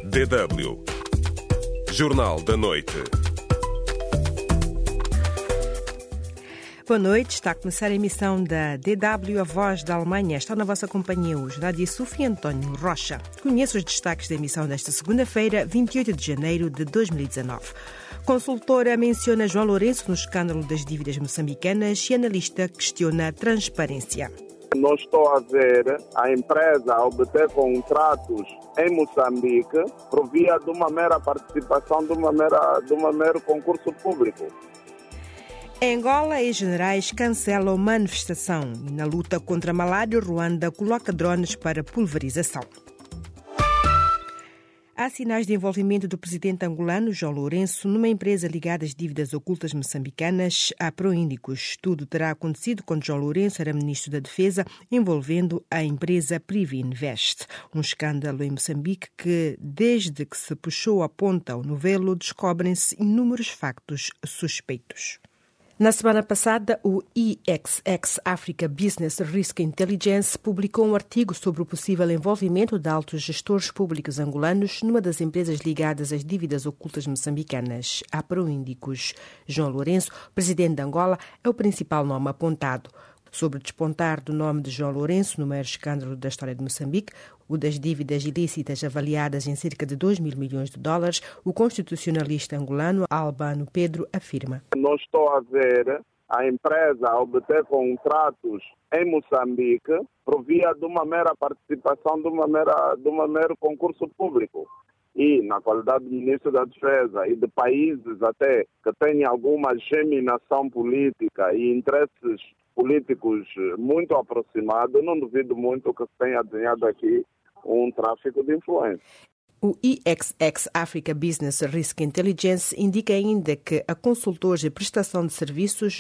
DW Jornal da Noite. Boa noite, está a começar a emissão da DW, a voz da Alemanha. Está na vossa companhia hoje, Nadia Sufi e António Rocha. Conheça os destaques da emissão desta segunda-feira, 28 de janeiro de 2019. Consultora menciona João Lourenço no escândalo das dívidas moçambicanas e analista questiona a transparência. Não estou a ver a empresa a obter contratos em Moçambique por via de uma mera participação, de um mero concurso público. Em Angola, os generais cancelam manifestação e na luta contra a malária, Ruanda coloca drones para pulverização. Há sinais de envolvimento do presidente angolano, João Lourenço, numa empresa ligada às dívidas ocultas moçambicanas, a Proíndicos. Tudo terá acontecido quando João Lourenço era ministro da Defesa, envolvendo a empresa Privinvest. Um escândalo em Moçambique que, desde que se puxou a ponta ao novelo, descobrem-se inúmeros factos suspeitos. Na semana passada, o IXX Africa Business Risk Intelligence publicou um artigo sobre o possível envolvimento de altos gestores públicos angolanos numa das empresas ligadas às dívidas ocultas moçambicanas, a Proíndicos. João Lourenço, presidente de Angola, é o principal nome apontado. Sobre o despontar do nome de João Lourenço no maior escândalo da história de Moçambique, o das dívidas ilícitas avaliadas em cerca de 2 mil milhões de dólares, o constitucionalista angolano Albano Pedro afirma: Não estou a ver a empresa a obter contratos em Moçambique por via de uma mera participação, de um mero concurso público. E, na qualidade de ministro da Defesa e de países até que têm alguma geminação política e interesses políticos muito aproximados, não duvido muito que se tenha desenhado aqui um tráfico de influência. O IXX Africa Business Risk Intelligence indica ainda que a consultora de prestação de serviços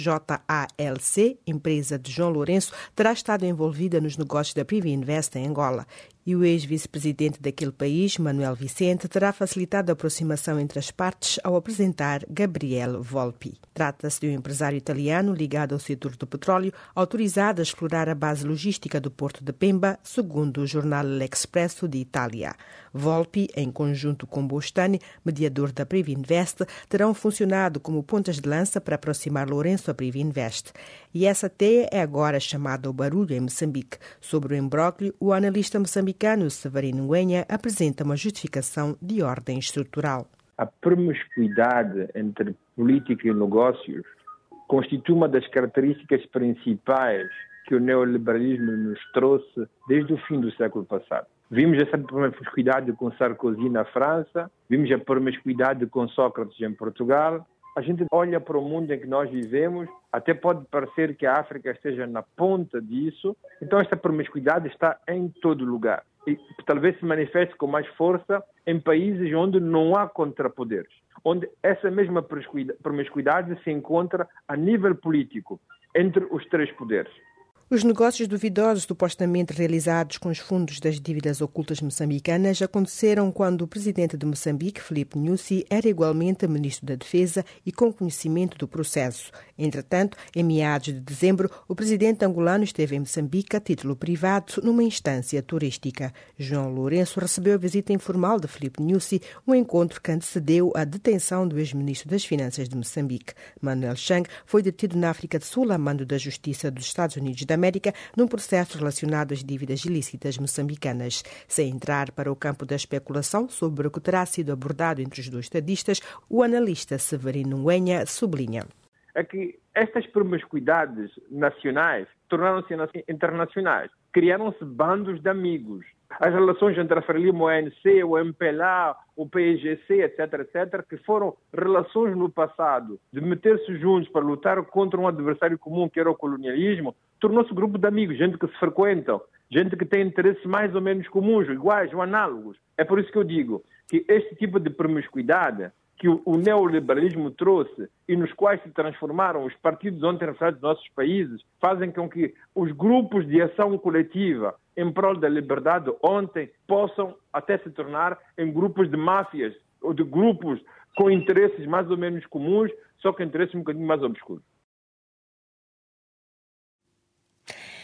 JALC, empresa de João Lourenço, terá estado envolvida nos negócios da Privinvest em Angola. E o ex-vice-presidente daquele país, Manuel Vicente, terá facilitado a aproximação entre as partes ao apresentar Gabriel Volpi. Trata-se de um empresário italiano ligado ao setor do petróleo, autorizado a explorar a base logística do porto de Pemba, segundo o jornal L'Expresso de Itália. Volpi, em conjunto com Bostani, mediador da Privinvest, terão funcionado como pontas de lança para aproximar Lourenço à Privinvest. E essa até é agora chamada ao barulho em Moçambique. Sobre o imbróglio, o analista moçambicano Severino Nguenha apresenta uma justificação de ordem estrutural. A promiscuidade entre política e negócios constitui uma das características principais que o neoliberalismo nos trouxe desde o fim do século passado. Vimos essa promiscuidade com Sarkozy na França, vimos a promiscuidade com Sócrates em Portugal. A gente olha para o mundo em que nós vivemos, até pode parecer que a África esteja na ponta disso, então esta promiscuidade está em todo lugar. E talvez se manifeste com mais força em países onde não há contrapoderes, onde essa mesma promiscuidade se encontra a nível político, entre os três poderes. Os negócios duvidosos supostamente realizados com os fundos das dívidas ocultas moçambicanas aconteceram quando o presidente de Moçambique, Filipe Nyusi, era igualmente ministro da Defesa e com conhecimento do processo. Entretanto, em meados de dezembro, o presidente angolano esteve em Moçambique a título privado numa instância turística. João Lourenço recebeu a visita informal de Filipe Nyusi, um encontro que antecedeu a detenção do ex-ministro das Finanças de Moçambique. Manuel Chang foi detido na África do Sul a mando da Justiça dos Estados Unidos da América num processo relacionado às dívidas ilícitas moçambicanas. Sem entrar para o campo da especulação sobre o que terá sido abordado entre os dois estadistas, o analista Severino Nguenha sublinha: É que estas promiscuidades nacionais tornaram-se internacionais. Criaram-se bandos de amigos. As relações entre a Frelimo ANC, o MPLA, o PIGC, etc., que foram relações no passado de meter-se juntos para lutar contra um adversário comum que era o colonialismo, tornou-se grupo de amigos, gente que se frequentam, gente que tem interesses mais ou menos comuns, iguais ou análogos. É por isso que eu digo que este tipo de promiscuidade que o neoliberalismo trouxe e nos quais se transformaram os partidos ontem referidos dos nossos países, fazem com que os grupos de ação coletiva em prol da liberdade ontem possam até se tornar em grupos de máfias ou de grupos com interesses mais ou menos comuns, só que interesses um bocadinho mais obscuros.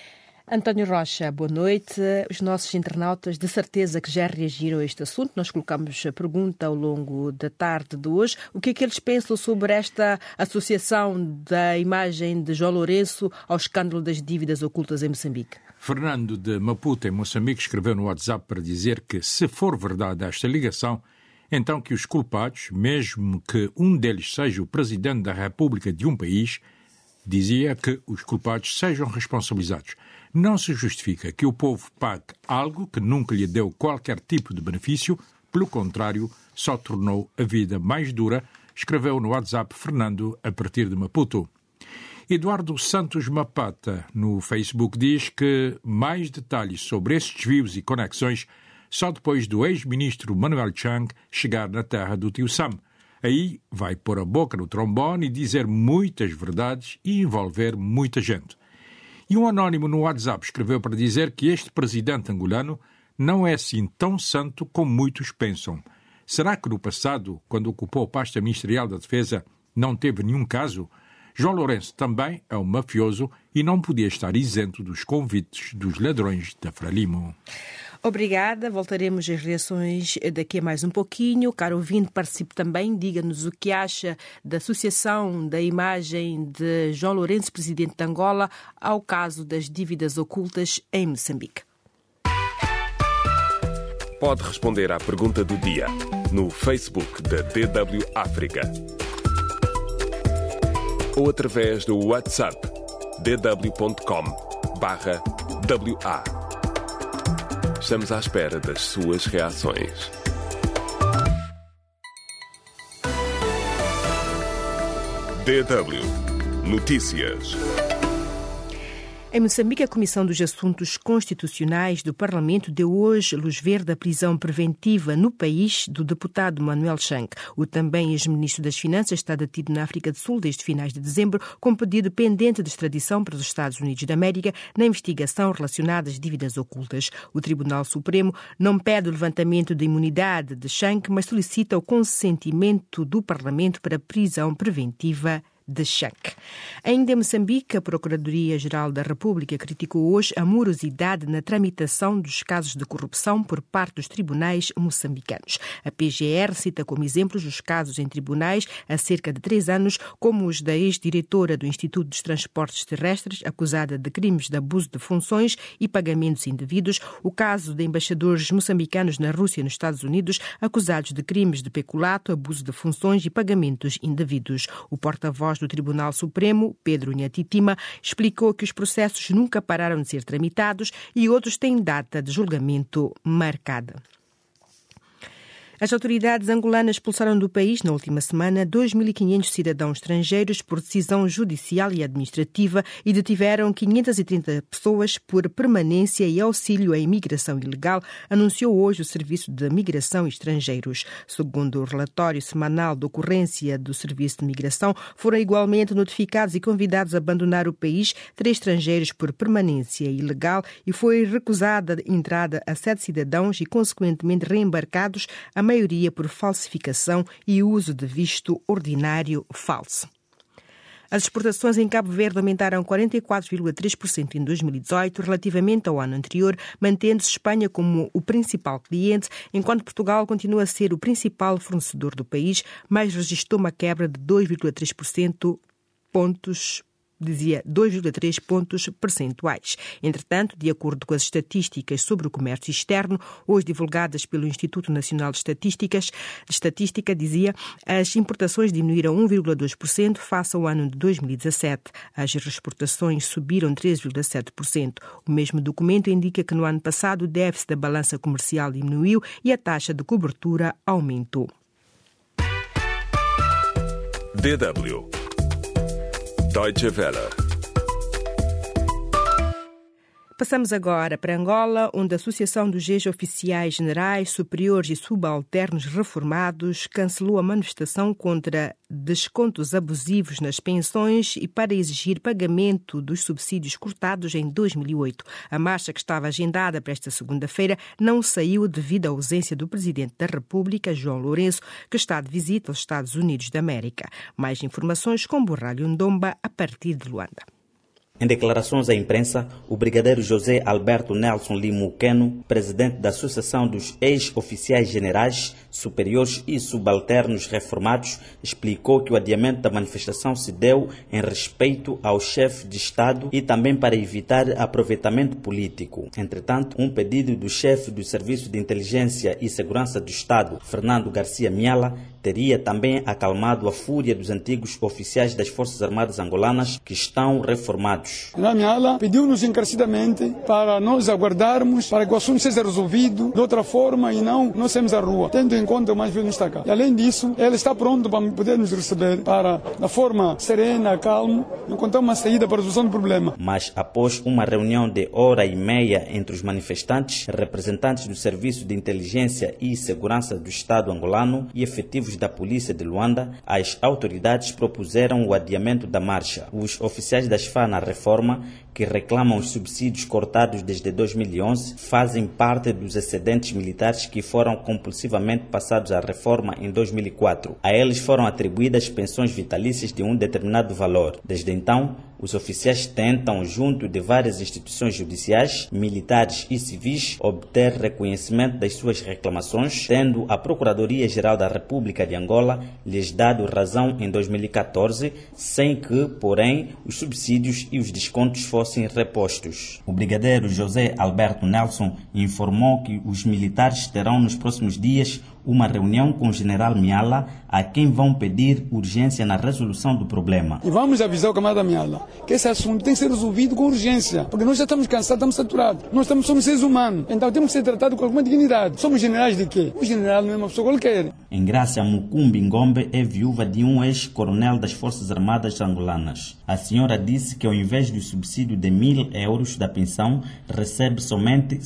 António Rocha, boa noite. Os nossos internautas de certeza que já reagiram a este assunto. Nós colocamos a pergunta ao longo da tarde de hoje. O que é que eles pensam sobre esta associação da imagem de João Lourenço ao escândalo das dívidas ocultas em Moçambique? Fernando de Maputo, em Moçambique, escreveu no WhatsApp para dizer que, se for verdade esta ligação, então que os culpados, mesmo que um deles seja o presidente da República de um país, dizia que os culpados sejam responsabilizados. Não se justifica que o povo pague algo que nunca lhe deu qualquer tipo de benefício, pelo contrário, só tornou a vida mais dura, escreveu no WhatsApp Fernando, a partir de Maputo. Eduardo Santos Mapata, no Facebook, diz que mais detalhes sobre esses desvios e conexões só depois do ex-ministro Manuel Chang chegar na terra do tio Sam. Aí vai pôr a boca no trombone e dizer muitas verdades e envolver muita gente. E um anónimo no WhatsApp escreveu para dizer que este presidente angolano não é assim tão santo como muitos pensam. Será que no passado, quando ocupou a pasta ministerial da Defesa, não teve nenhum caso? João Lourenço também é um mafioso e não podia estar isento dos convites dos ladrões da Frelimo. Obrigada, voltaremos às reações daqui a mais um pouquinho. Caro ouvinte, participe também, diga-nos o que acha da associação da imagem de João Lourenço, presidente de Angola, ao caso das dívidas ocultas em Moçambique. Pode responder à pergunta do dia no Facebook da DW África ou através do WhatsApp dw.com/WA. Estamos à espera das suas reações. DW Notícias. Em Moçambique, a Comissão dos Assuntos Constitucionais do Parlamento deu hoje luz verde à prisão preventiva no país do deputado Manuel Chang. O também ex-ministro das Finanças está detido na África do Sul desde finais de dezembro, com pedido pendente de extradição para os Estados Unidos da América na investigação relacionada às dívidas ocultas. O Tribunal Supremo não pede o levantamento da imunidade de Chang, mas solicita o consentimento do Parlamento para a prisão preventiva de Chang. Ainda em Moçambique, a Procuradoria-Geral da República criticou hoje a morosidade na tramitação dos casos de corrupção por parte dos tribunais moçambicanos. A PGR cita como exemplos os casos em tribunais há cerca de 3 anos, como os da ex-diretora do Instituto dos Transportes Terrestres, acusada de crimes de abuso de funções e pagamentos indevidos, o caso de embaixadores moçambicanos na Rússia e nos Estados Unidos, acusados de crimes de peculato, abuso de funções e pagamentos indevidos. O porta-voz do Tribunal Supremo, Pedro Nhatitima, explicou que os processos nunca pararam de ser tramitados e outros têm data de julgamento marcada. As autoridades angolanas expulsaram do país, na última semana, 2.500 cidadãos estrangeiros por decisão judicial e administrativa e detiveram 530 pessoas por permanência e auxílio à imigração ilegal, anunciou hoje o Serviço de Migração e Estrangeiros. Segundo o relatório semanal de ocorrência do Serviço de Migração, foram igualmente notificados e convidados a abandonar o país 3 estrangeiros por permanência ilegal e foi recusada a entrada a 7 cidadãos e, consequentemente, reembarcados, a maioria por falsificação e uso de visto ordinário falso. As exportações em Cabo Verde aumentaram 44,3% em 2018 relativamente ao ano anterior, mantendo-se Espanha como o principal cliente, enquanto Portugal continua a ser o principal fornecedor do país, mas registrou uma quebra de 2,3 pontos percentuais. Entretanto, de acordo com as estatísticas sobre o comércio externo, hoje divulgadas pelo Instituto Nacional de Estatística, as importações diminuíram 1,2% face ao ano de 2017. As exportações subiram 13,7%. O mesmo documento indica que no ano passado o déficit da balança comercial diminuiu e a taxa de cobertura aumentou. DW Deutsche Welle. Passamos agora para Angola, onde a Associação dos Ex-Oficiais Generais, Superiores e Subalternos Reformados cancelou a manifestação contra descontos abusivos nas pensões e para exigir pagamento dos subsídios cortados em 2008. A marcha, que estava agendada para esta segunda-feira, não saiu devido à ausência do Presidente da República, João Lourenço, que está de visita aos Estados Unidos da América. Mais informações com Borralho Ndomba, a partir de Luanda. Em declarações à imprensa, o brigadeiro José Alberto Nelson Limuqueno, presidente da Associação dos Ex-Oficiais Generais, Superiores e Subalternos Reformados, explicou que o adiamento da manifestação se deu em respeito ao chefe de Estado e também para evitar aproveitamento político. Entretanto, um pedido do chefe do Serviço de Inteligência e Segurança do Estado, Fernando Garcia Miala, teria também acalmado a fúria dos antigos oficiais das Forças Armadas angolanas que estão reformados. Miala pediu-nos encarecidamente para nós aguardarmos para que o assunto seja resolvido de outra forma e não nós saímos à rua, tendo em conta o mais velho está cá. E além disso, ele está pronto para poder nos receber para, da forma serena, calma, encontrar uma saída para a resolução do problema. Mas após uma reunião de 1h30 entre os manifestantes, representantes do Serviço de Inteligência e Segurança do Estado angolano e efetivos da Polícia de Luanda, as autoridades propuseram o adiamento da marcha. Os oficiais das FA na reforma, que reclamam os subsídios cortados desde 2011, fazem parte dos excedentes militares que foram compulsivamente passados à reforma em 2004. A eles foram atribuídas pensões vitalícias de um determinado valor. Desde então, os oficiais tentam, junto de várias instituições judiciais, militares e civis, obter reconhecimento das suas reclamações, tendo a Procuradoria-Geral da República de Angola lhes dado razão em 2014, sem que, porém, os subsídios e os descontos fossem repostos. O brigadeiro José Alberto Nelson informou que os militares terão nos próximos dias uma reunião com o general Miala, a quem vão pedir urgência na resolução do problema. E vamos avisar o camarada Miala que esse assunto tem que ser resolvido com urgência, porque nós já estamos cansados, estamos saturados. Nós somos seres humanos, então temos que ser tratados com alguma dignidade. Somos generais de quê? O general não é uma pessoa qualquer. Engrácia Mukumbi Ngombe é viúva de um ex-coronel das Forças Armadas angolanas. A senhora disse que ao invés do subsídio de 1.000 euros da pensão, recebe somente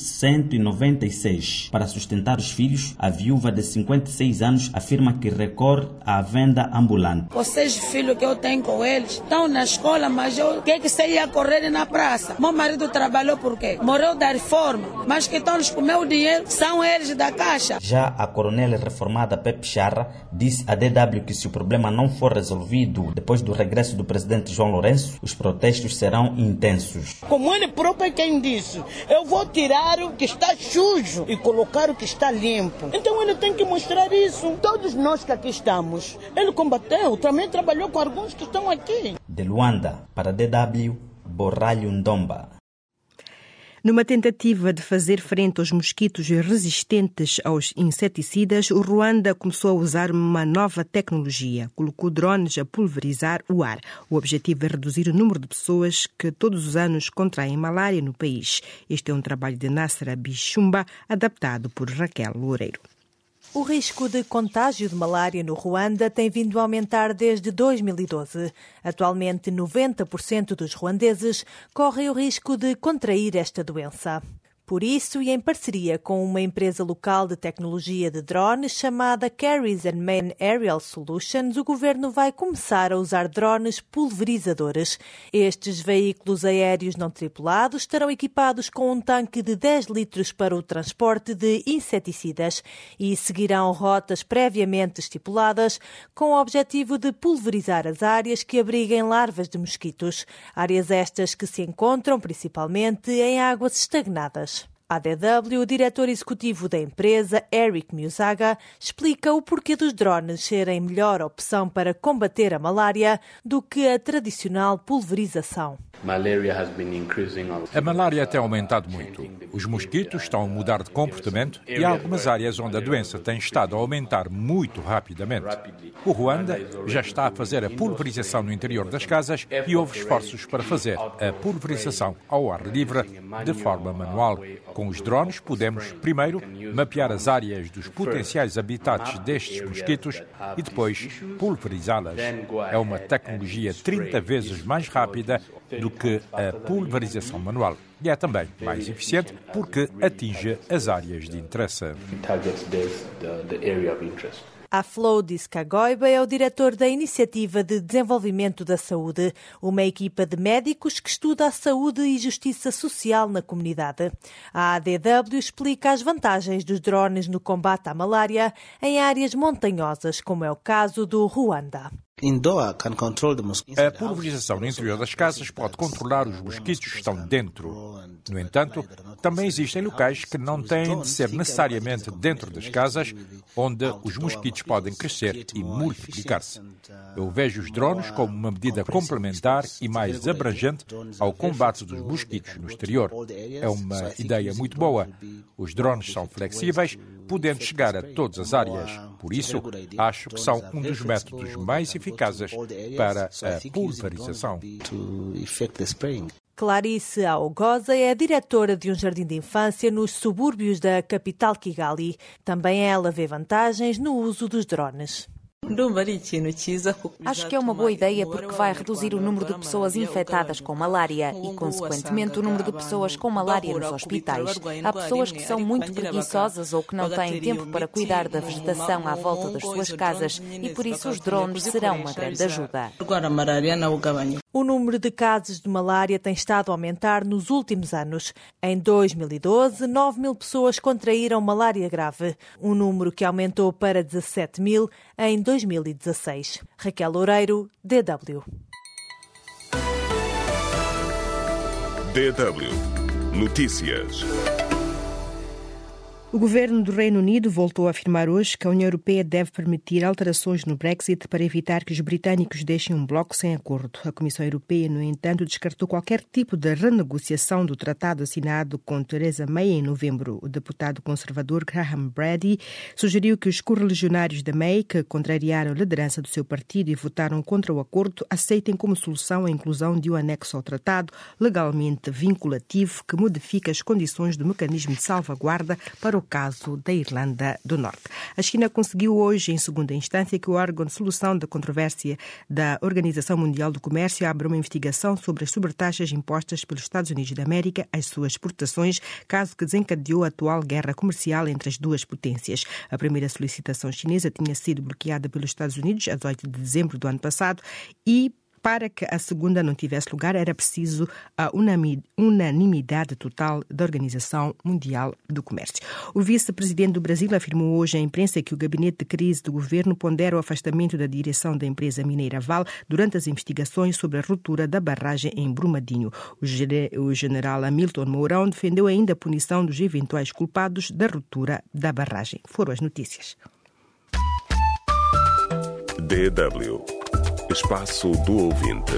196. Para sustentar os filhos, a viúva de 56 anos afirma que recorre à venda ambulante. Os 6 filhos que eu tenho com eles estão na escola, mas eu que sei ia correr na praça. Meu marido trabalhou por quê? Morreu da reforma, mas que estão com o meu dinheiro são eles da caixa. Já a coronel reformada Pepe Charra disse à DW que se o problema não for resolvido depois do regresso do presidente João Lourenço, os protestos serão intensos. Como ele próprio é quem disse, eu vou tirar o que está sujo e colocar o que está limpo. Então ele tem que mostrar isso. Todos nós que aqui estamos, ele combateu, também trabalhou com alguns que estão aqui. De Luanda, para DW, Borralho Ndomba. Numa tentativa de fazer frente aos mosquitos resistentes aos inseticidas, o Ruanda começou a usar uma nova tecnologia. Colocou drones a pulverizar o ar. O objetivo é reduzir o número de pessoas que todos os anos contraem malária no país. Este é um trabalho de Nasra Bichumba, adaptado por Raquel Loureiro. O risco de contágio de malária no Ruanda tem vindo a aumentar desde 2012. Atualmente, 90% dos ruandeses correm o risco de contrair esta doença. Por isso, e em parceria com uma empresa local de tecnologia de drones chamada Carries and Main Aerial Solutions, o governo vai começar a usar drones pulverizadores. Estes veículos aéreos não tripulados estarão equipados com um tanque de 10 litros para o transporte de inseticidas e seguirão rotas previamente estipuladas com o objetivo de pulverizar as áreas que abriguem larvas de mosquitos. Áreas estas que se encontram principalmente em águas estagnadas. A DW, o diretor executivo da empresa, Eric Musaga, explica o porquê dos drones serem melhor opção para combater a malária do que a tradicional pulverização. A malária tem aumentado muito. Os mosquitos estão a mudar de comportamento e há algumas áreas onde a doença tem estado a aumentar muito rapidamente. O Ruanda já está a fazer a pulverização no interior das casas e houve esforços para fazer a pulverização ao ar livre de forma manual. Com os drones podemos, primeiro, mapear as áreas dos potenciais habitats destes mosquitos e depois pulverizá-las. É uma tecnologia 30 vezes mais rápida do que a pulverização manual. E é também mais eficiente porque atinge as áreas de interesse. Aflodis Kagoiba é o diretor da Iniciativa de Desenvolvimento da Saúde, uma equipa de médicos que estuda a saúde e justiça social na comunidade. A ADW explica as vantagens dos drones no combate à malária em áreas montanhosas, como é o caso do Ruanda. A pulverização no interior das casas pode controlar os mosquitos que estão dentro. No entanto, também existem locais que não têm de ser necessariamente dentro das casas, onde os mosquitos podem crescer e multiplicar-se. Eu vejo os drones como uma medida complementar e mais abrangente ao combate dos mosquitos no exterior. É uma ideia muito boa. Os drones são flexíveis, podendo chegar a todas as áreas. Por isso, acho que são um dos métodos mais eficazes para a pulverização. Clarice Augosa é a diretora de um jardim de infância nos subúrbios da capital Kigali. Também ela vê vantagens no uso dos drones. Acho que é uma boa ideia porque vai reduzir o número de pessoas infectadas com malária e, consequentemente, o número de pessoas com malária nos hospitais. Há pessoas que são muito preguiçosas ou que não têm tempo para cuidar da vegetação à volta das suas casas e, por isso, os drones serão uma grande ajuda. O número de casos de malária tem estado a aumentar nos últimos anos. Em 2012, 9.000 pessoas contraíram malária grave, um número que aumentou para 17.000 em 2016. Raquel Loureiro, DW. DW Notícias. O governo do Reino Unido voltou a afirmar hoje que a União Europeia deve permitir alterações no Brexit para evitar que os britânicos deixem um bloco sem acordo. A Comissão Europeia, no entanto, descartou qualquer tipo de renegociação do tratado assinado com Theresa May em novembro. O deputado conservador Graham Brady sugeriu que os correligionários da May, que contrariaram a liderança do seu partido e votaram contra o acordo, aceitem como solução a inclusão de um anexo ao tratado legalmente vinculativo que modifica as condições do mecanismo de salvaguarda para o caso da Irlanda do Norte. A China conseguiu hoje, em segunda instância, que o órgão de solução da controvérsia da Organização Mundial do Comércio abra uma investigação sobre as sobretaxas impostas pelos Estados Unidos da América às suas exportações, caso que desencadeou a atual guerra comercial entre as duas potências. A primeira solicitação chinesa tinha sido bloqueada pelos Estados Unidos a 18 de dezembro do ano passado e para que a segunda não tivesse lugar, era preciso a unanimidade total da Organização Mundial do Comércio. O vice-presidente do Brasil afirmou hoje à imprensa que o gabinete de crise do governo pondera o afastamento da direção da empresa mineira Vale durante as investigações sobre a ruptura da barragem em Brumadinho. O general Hamilton Mourão defendeu ainda a punição dos eventuais culpados da ruptura da barragem. Foram as notícias. DW Espaço do Ouvinte.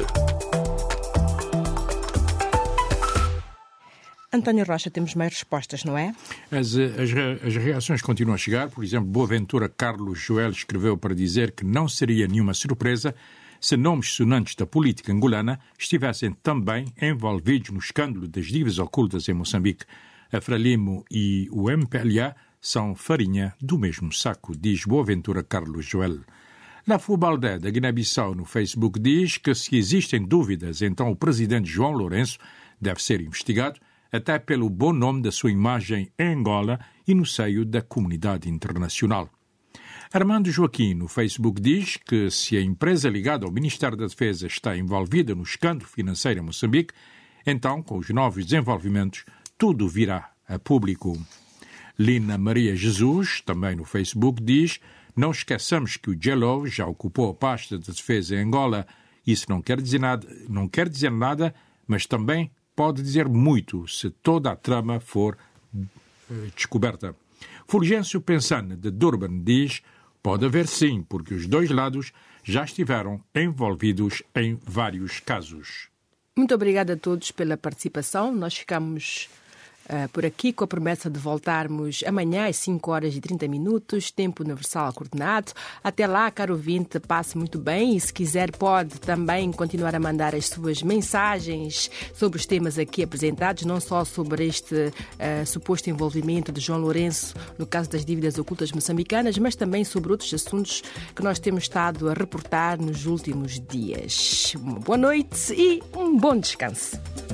António Rocha, temos mais respostas, não é? As reações continuam a chegar. Por exemplo, Boaventura Carlos Joel escreveu para dizer que não seria nenhuma surpresa se nomes sonantes da política angolana estivessem também envolvidos no escândalo das dívidas ocultas em Moçambique. A Frelimo e o MPLA são farinha do mesmo saco, diz Boaventura Carlos Joel. Na Fubaldé da Guiné-Bissau, no Facebook, diz que se existem dúvidas, então o presidente João Lourenço deve ser investigado, até pelo bom nome da sua imagem em Angola e no seio da comunidade internacional. Armando Joaquim, no Facebook, diz que se a empresa ligada ao Ministério da Defesa está envolvida no escândalo financeiro em Moçambique, então, com os novos desenvolvimentos, tudo virá a público. Lina Maria Jesus, também no Facebook, diz: não esqueçamos que o Jello já ocupou a pasta de defesa em Angola. Isso não quer dizer nada, mas também pode dizer muito se toda a trama for descoberta. Fulgêncio Pensane, de Durban, diz: pode haver sim, porque os dois lados já estiveram envolvidos em vários casos. Muito obrigada a todos pela participação. Nós ficamos por aqui com a promessa de voltarmos amanhã às 5h30, tempo universal coordenado. Até lá, caro ouvinte, passe muito bem e se quiser pode também continuar a mandar as suas mensagens sobre os temas aqui apresentados, não só sobre este suposto envolvimento de João Lourenço no caso das dívidas ocultas moçambicanas, mas também sobre outros assuntos que nós temos estado a reportar nos últimos dias. Uma boa noite e um bom descanso.